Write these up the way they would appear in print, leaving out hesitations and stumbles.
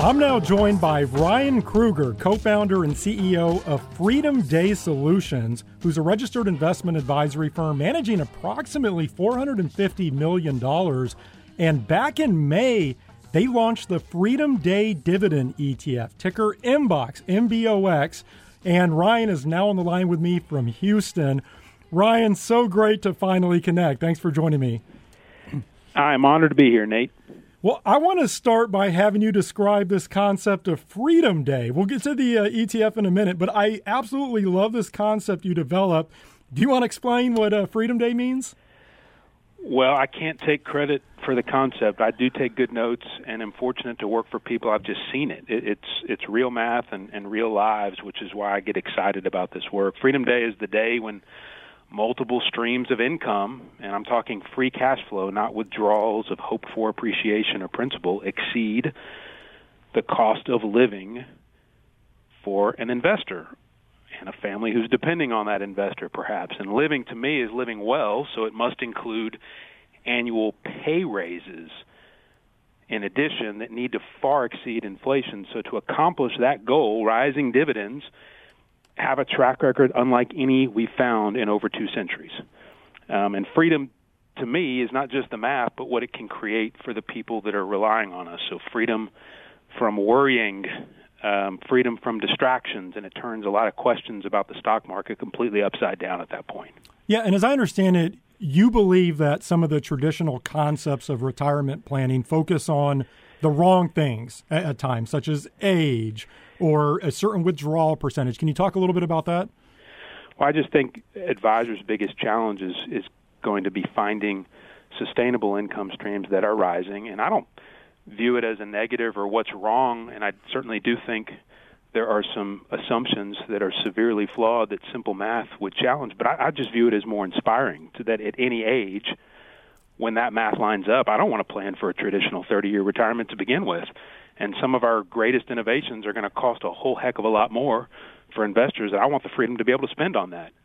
I'm now joined by Ryan Kruger, co-founder and CEO of Freedom Day Solutions, who's a registered investment advisory firm managing approximately $450 million. And back in May, they launched the Freedom Day Dividend ETF, ticker MBOX, MBOX. And Ryan is now on the line with me from Houston. Ryan, so great to finally connect. Thanks for joining me. I'm honored to be here, Nate. Well, I want to start by having you describe this concept of Freedom Day. We'll get to the ETF in a minute, but I absolutely love this concept you developed. Do you want to explain what Freedom Day means? Well, I can't take credit for the concept. I do take good notes, and am fortunate to work for people. I've just seen it. It's real math and real lives, which is why I get excited about this work. Freedom Day is the day when multiple streams of income, and I'm talking free cash flow, not withdrawals of hoped-for appreciation or principal, exceed the cost of living for an investor and a family who's depending on that investor, perhaps. And living, to me, is living well, so it must include annual pay raises in addition that need to far exceed inflation. So to accomplish that goal, rising dividends have a track record unlike any we've found in over 2 centuries. And freedom, to me, is not just the math, but what it can create for the people that are relying on us. So freedom from worrying, freedom from distractions, and it turns a lot of questions about the stock market completely upside down at that point. Yeah, and as I understand it, you believe that some of the traditional concepts of retirement planning focus on the wrong things at times, such as age or a certain withdrawal percentage. Can you talk a little bit about that? Well, I just think advisors' biggest challenge is going to be finding sustainable income streams that are rising. And I don't view it as a negative or what's wrong, and I certainly do think there are some assumptions that are severely flawed that simple math would challenge. But I just view it as more inspiring to that at any age, when that math lines up, I don't want to plan for a traditional 30-year retirement to begin with. And some of our greatest innovations are going to cost a whole heck of a lot more for investors. I want the freedom to be able to spend on that.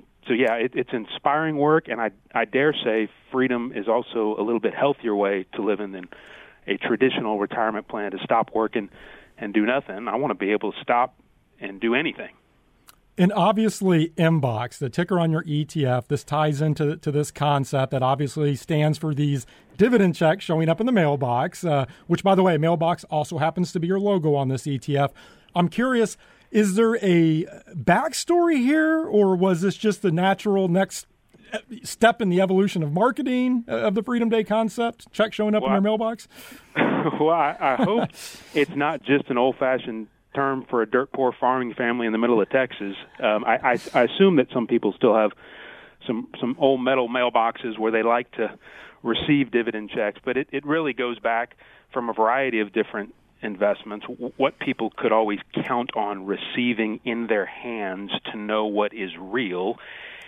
It's inspiring work, and I dare say freedom is also a little bit healthier way to live in than a traditional retirement plan to stop working and do nothing. I want to be able to stop and do anything. And obviously, MBOX, the ticker on your ETF, this ties into this concept that obviously stands for these dividend checks showing up in the mailbox, which, by the way, mailbox also happens to be your logo on this ETF. I'm curious, is there a backstory here, or was this just the natural next step in the evolution of marketing of the Freedom Day concept, check showing up in your mailbox? Well, I hope it's not just an old-fashioned term for a dirt poor farming family in the middle of Texas. I assume that some people still have some old metal mailboxes where they like to receive dividend checks, but it really goes back from a variety of different investments, what people could always count on receiving in their hands to know what is real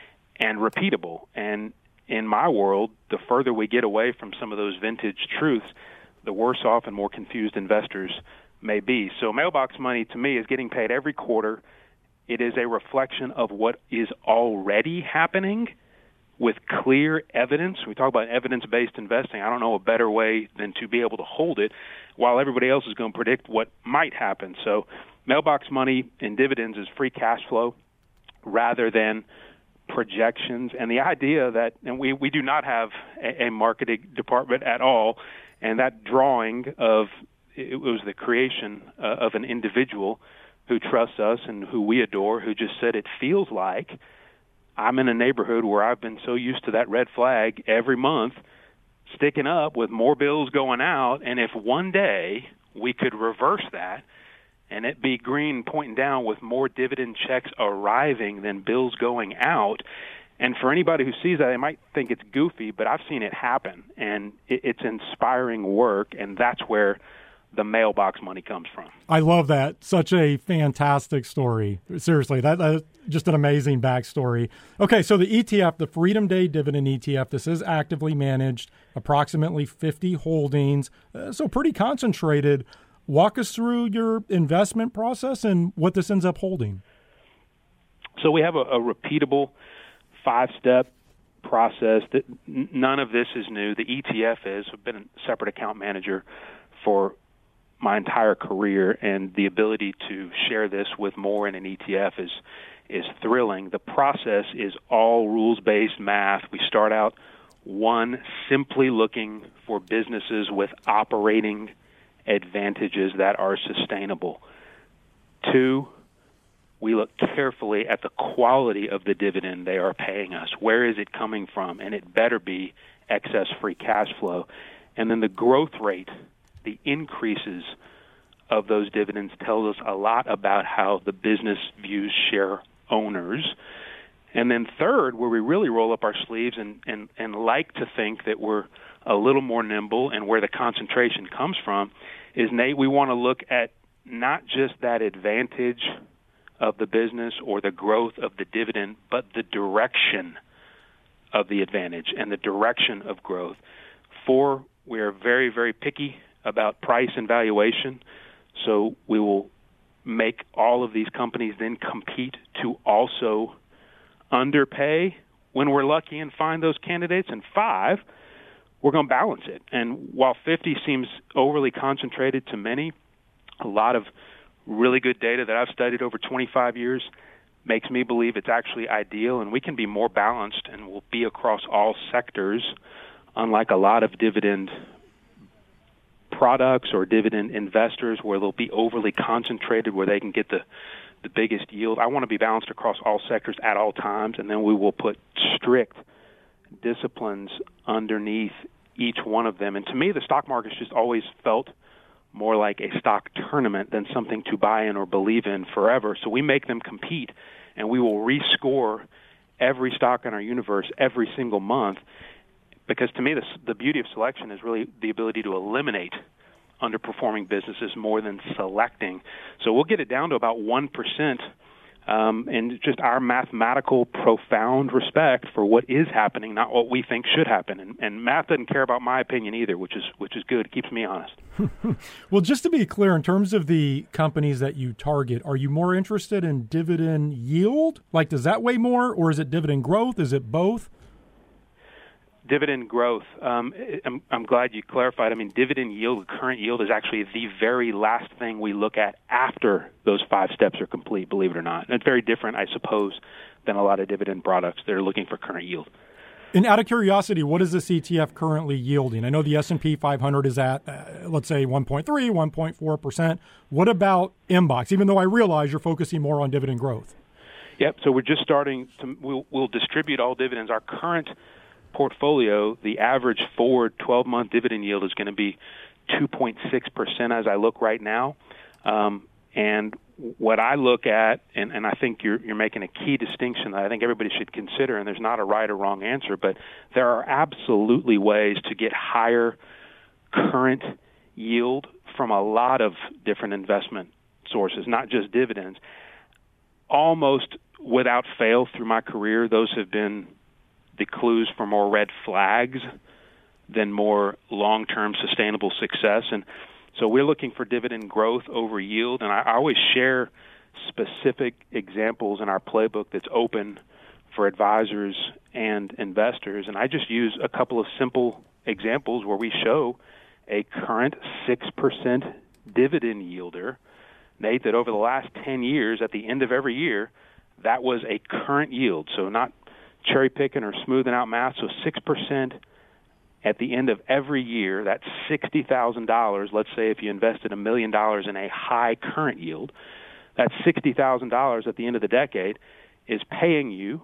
and repeatable. And in my world, the further we get away from some of those vintage truths, the worse off and more confused investors may be. So mailbox money, to me, is getting paid every quarter. It is a reflection of what is already happening with clear evidence. We talk about evidence-based investing. I don't know a better way than to be able to hold it while everybody else is going to predict what might happen. So mailbox money in dividends is free cash flow rather than projections. And the idea that, and we do not have a marketing department at all, and that drawing of it was the creation of an individual who trusts us and who we adore, who just said, it feels like I'm in a neighborhood where I've been so used to that red flag every month sticking up with more bills going out, and if one day we could reverse that and it be green pointing down with more dividend checks arriving than bills going out. And for anybody who sees that, they might think it's goofy, but I've seen it happen, and it's inspiring work, and that's where the mailbox money comes from. I love that. Such a fantastic story. Seriously, that's just an amazing backstory. Okay, so the ETF, the Freedom Day Dividend ETF, this is actively managed, approximately 50 holdings, so pretty concentrated. Walk us through your investment process and what this ends up holding. So we have a repeatable 5-step process. That none of this is new. The ETF is. I've been a separate account manager for my entire career, and the ability to share this with more in an ETF is thrilling. The process is all rules-based math. We start out, one, simply looking for businesses with operating advantages that are sustainable. Two, we look carefully at the quality of the dividend they are paying us. Where is it coming from? And it better be excess free cash flow. And then the growth rate, the increases of those dividends tells us a lot about how the business views share owners. And then third, where we really roll up our sleeves and like to think that we're a little more nimble and where the concentration comes from, is, Nate, we want to look at not just that advantage of the business or the growth of the dividend, but the direction of the advantage and the direction of growth. Four, we are very, very picky about price and valuation, so we will make all of these companies then compete to also underpay when we're lucky and find those candidates. And five, we're going to balance it. And while 50 seems overly concentrated to many, a lot of really good data that I've studied over 25 years makes me believe it's actually ideal, and we can be more balanced and will be across all sectors, unlike a lot of dividend products or dividend investors where they'll be overly concentrated where they can get the biggest yield. I want to be balanced across all sectors at all times, and then we will put strict disciplines underneath each one of them. And to me, the stock market's just always felt more like a stock tournament than something to buy in or believe in forever. So we make them compete, and we will rescore every stock in our universe every single month, because to me the beauty of selection is really the ability to eliminate underperforming businesses more than selecting. So we'll get it down to about 1%, and just our mathematical profound respect for what is happening, not what we think should happen. And math doesn't care about my opinion either, which is good. It keeps me honest. Well, just to be clear, in terms of the companies that you target, are you more interested in dividend yield? Like, does that weigh more, or is it dividend growth? Is it both? Dividend growth. I'm glad you clarified. I mean, dividend yield, current yield, is actually the very last thing we look at after those 5 steps are complete, believe it or not. And it's very different, I suppose, than a lot of dividend products that are looking for current yield. And out of curiosity, what is this ETF currently yielding? I know the S&P 500 is at, let's say, 1.3, 1.4%. What about Inbox, even though I realize you're focusing more on dividend growth? Yep, so we're just starting to, we'll distribute all dividends. Our current portfolio, the average forward 12-month dividend yield is going to be 2.6% as I look right now. And what I look at, and I think you're making a key distinction that I think everybody should consider, and there's not a right or wrong answer, but there are absolutely ways to get higher current yield from a lot of different investment sources, not just dividends. Almost without fail through my career, those have been the clues for more red flags than more long-term sustainable success. And so we're looking for dividend growth over yield. And I always share specific examples in our playbook that's open for advisors and investors. And I just use a couple of simple examples where we show a current 6% dividend yielder, Nate, that over the last 10 years, at the end of every year, that was a current yield. So not cherry picking or smoothing out math. So 6% at the end of every year, that's $60,000. Let's say if you invested $1 million in a high current yield, that's $60,000 at the end of the decade is paying you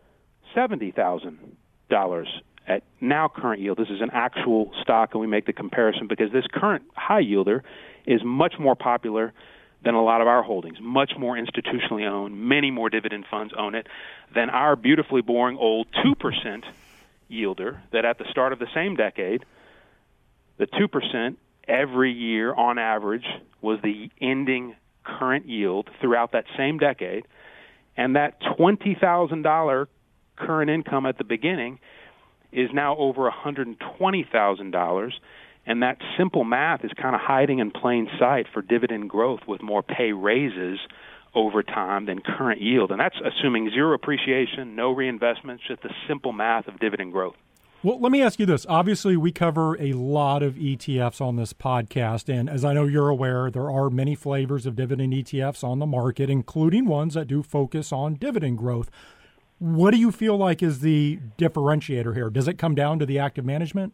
$70,000 at now current yield. This is an actual stock, and we make the comparison because this current high yielder is much more popular than a lot of our holdings, much more institutionally owned, many more dividend funds own it than our beautifully boring old 2% yielder that at the start of the same decade, the 2% every year on average was the ending current yield throughout that same decade, and that $20,000 current income at the beginning is now over $120,000, and that simple math is kind of hiding in plain sight for dividend growth with more pay raises over time than current yield. And that's assuming zero appreciation, no reinvestments, just the simple math of dividend growth. Well, let me ask you this. Obviously, we cover a lot of ETFs on this podcast, and as I know you're aware, there are many flavors of dividend ETFs on the market, including ones that do focus on dividend growth. What do you feel like is the differentiator here? Does it come down to the active management?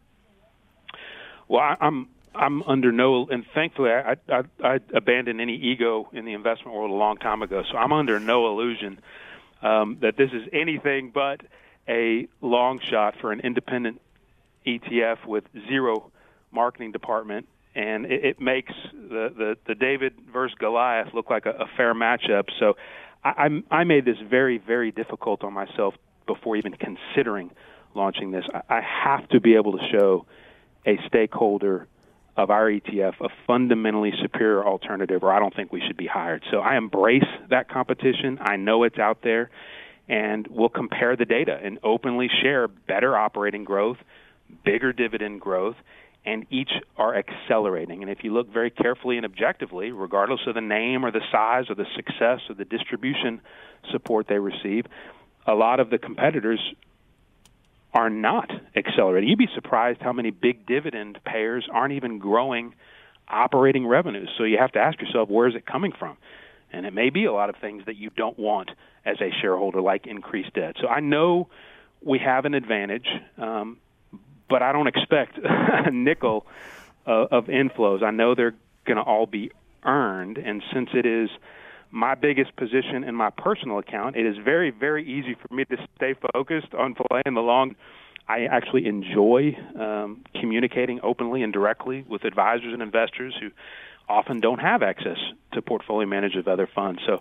Well, I'm under no, and thankfully I abandoned any ego in the investment world a long time ago, so I'm under no illusion that this is anything but a long shot for an independent ETF with zero marketing department, and it makes the David versus Goliath look like a fair matchup. So I made this very, very difficult on myself before even considering launching this. I have to be able to show a stakeholder of our ETF a fundamentally superior alternative, or I don't think we should be hired. So I embrace that competition. I know it's out there, and we'll compare the data and openly share better operating growth, bigger dividend growth, and each are accelerating. And if you look very carefully and objectively, regardless of the name or the size or the success or the distribution support they receive, a lot of the competitors are not accelerating. You'd be surprised how many big dividend payers aren't even growing operating revenues. So you have to ask yourself, where is it coming from? And it may be a lot of things that you don't want as a shareholder, like increased debt. So I know we have an advantage, but I don't expect a nickel of inflows. I know they're going to all be earned, and since it is my biggest position in my personal account, it is very, very easy for me to stay focused on playing the long. I actually enjoy communicating openly and directly with advisors and investors who often don't have access to portfolio managers of other funds. So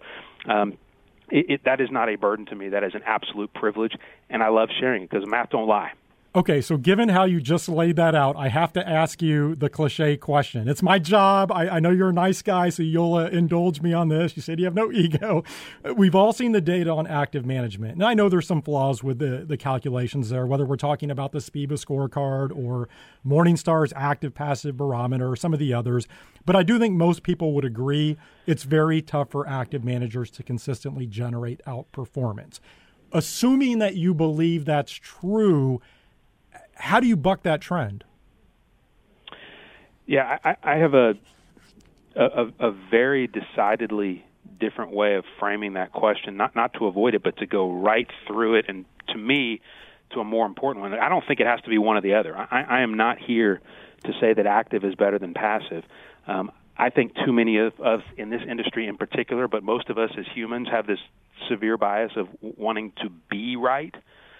that is not a burden to me. That is an absolute privilege, and I love sharing it because math don't lie. Okay, so given how you just laid that out, I have to ask you the cliche question. It's my job. I know you're a nice guy, so you'll indulge me on this. You said you have no ego. We've all seen the data on active management, and I know there's some flaws with the calculations there, whether we're talking about the SPIVA scorecard or Morningstar's active passive barometer or some of the others. But I do think most people would agree it's very tough for active managers to consistently generate outperformance. Assuming that you believe that's true, how do you buck that trend? Yeah, I have a very decidedly different way of framing that question, not to avoid it, but to go right through it, and to me, to a more important one. I don't think it has to be one or the other. I am not here to say that active is better than passive. I think too many of us in this industry in particular, but most of us as humans, have this severe bias of wanting to be right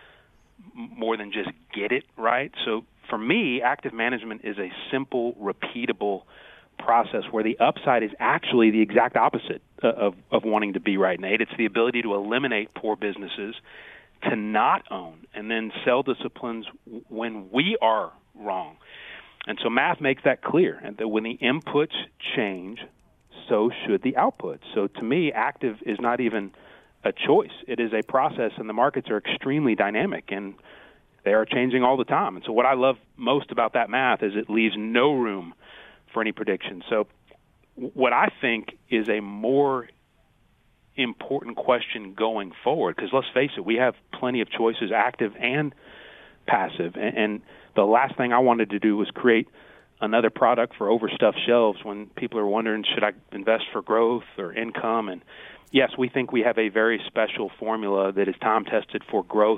more than just get it right. So for me, active management is a simple, repeatable process where the upside is actually the exact opposite of wanting to be right, Nate. It's the ability to eliminate poor businesses, to not own, and then sell disciplines when we are wrong. And so math makes that clear, and that when the inputs change, so should the outputs. So to me, active is not even a choice. It is a process, and the markets are extremely dynamic, and they are changing all the time. And so what I love most about that math is it leaves no room for any prediction. So what I think is a more important question going forward, because let's face it, we have plenty of choices, active and passive, and the last thing I wanted to do was create another product for overstuffed shelves when people are wondering, should I invest for growth or income? And yes, we think we have a very special formula that is time-tested for growth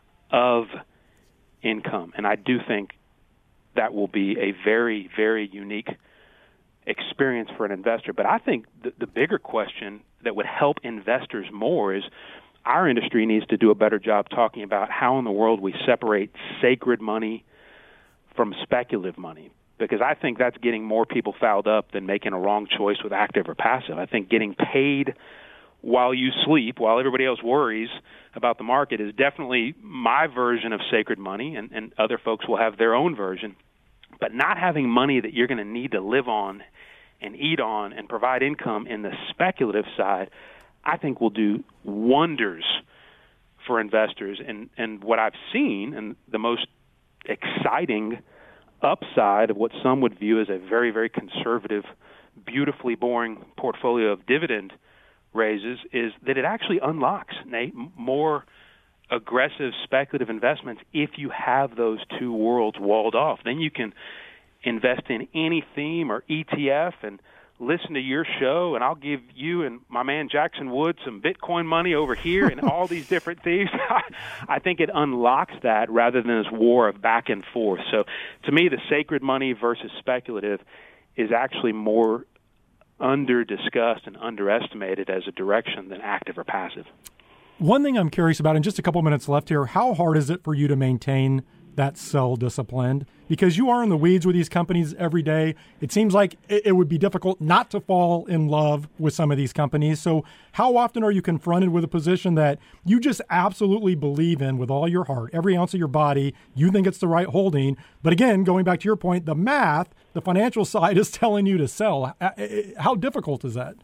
of income. And I do think that will be a very, very unique experience for an investor. But I think the bigger question that would help investors more is our industry needs to do a better job talking about how in the world we separate sacred money from speculative money, because I think that's getting more people fouled up than making a wrong choice with active or passive. I think getting paid while you sleep, while everybody else worries about the market, is definitely my version of sacred money, and other folks will have their own version. But not having money that you're going to need to live on and eat on and provide income in the speculative side, I think will do wonders for investors. And what I've seen, and the most exciting upside of what some would view as a very, very conservative, beautifully boring portfolio of dividend raises, is that it actually unlocks, Nate, more aggressive speculative investments if you have those two worlds walled off. Then you can invest in any theme or ETF and listen to your show, and I'll give you and my man Jackson Wood some Bitcoin money over here and all these different things. I think it unlocks that rather than this war of back and forth. So to me, the sacred money versus speculative is actually more under-discussed and underestimated as a direction than active or passive. One thing I'm curious about, in just a couple minutes left here, how hard is it for you to maintain that sell discipline? Because you are in the weeds with these companies every day. It seems like it would be difficult not to fall in love with some of these companies. So how often are you confronted with a position that you just absolutely believe in with all your heart, every ounce of your body, you think it's the right holding, but again, going back to your point, the math, the financial side is telling you to sell. How difficult is that?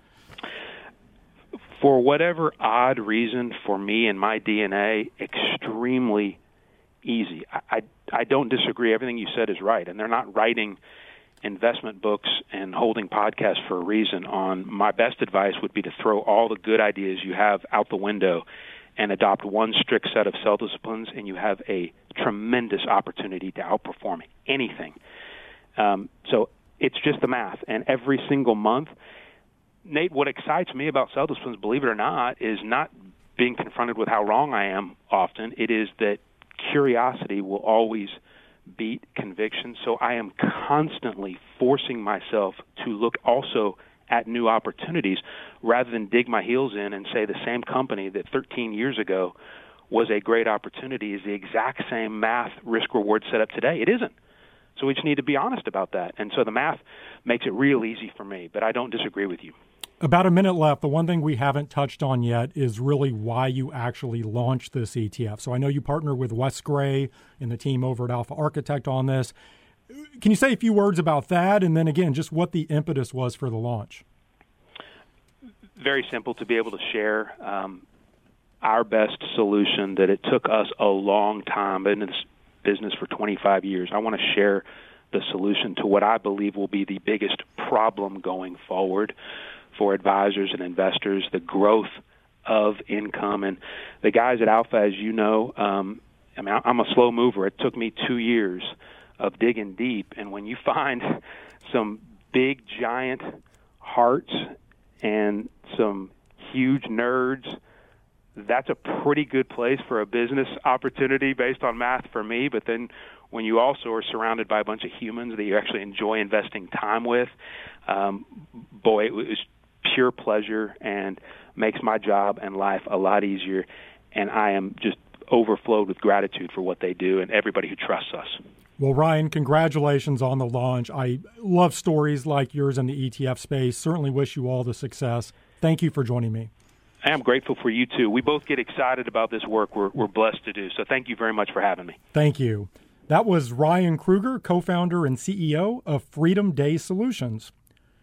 For whatever odd reason, for me and my DNA, extremely easy. I don't disagree. Everything you said is right, and they're not writing investment books and holding podcasts for a reason. My best advice would be to throw all the good ideas you have out the window and adopt one strict set of sell disciplines, and you have a tremendous opportunity to outperform anything. So it's just the math, and every single month, Nate, what excites me about sell disciplines, believe it or not, is not being confronted with how wrong I am often. It is that curiosity will always beat conviction. So I am constantly forcing myself to look also at new opportunities rather than dig my heels in and say the same company that 13 years ago was a great opportunity is the exact same math risk-reward setup today. It isn't. So we just need to be honest about that. And so the math makes it real easy for me, but I don't disagree with you. About a minute left. The one thing we haven't touched on yet is really why you actually launched this ETF. So I know you partner with Wes Gray and the team over at Alpha Architect on this. Can you say a few words about that? And then again, just what the impetus was for the launch? Very simple, to be able to share our best solution that it took us a long time in this business for 25 years. I want to share the solution to what I believe will be the biggest problem going forward for advisors and investors, the growth of income. And the guys at Alpha, as you know, I'm a slow mover. It took me 2 years of digging deep. And when you find some big, giant hearts and some huge nerds, that's a pretty good place for a business opportunity based on math for me. But then when you also are surrounded by a bunch of humans that you actually enjoy investing time with, boy, it was pure pleasure and makes my job and life a lot easier. And I am just overflowed with gratitude for what they do and everybody who trusts us. Well, Ryan, congratulations on the launch. I love stories like yours in the ETF space. Certainly wish you all the success. Thank you for joining me. I am grateful for you, too. We both get excited about this work we're blessed to do. So thank you very much for having me. Thank you. That was Ryan Kruger, co-founder and CEO of Freedom Day Solutions.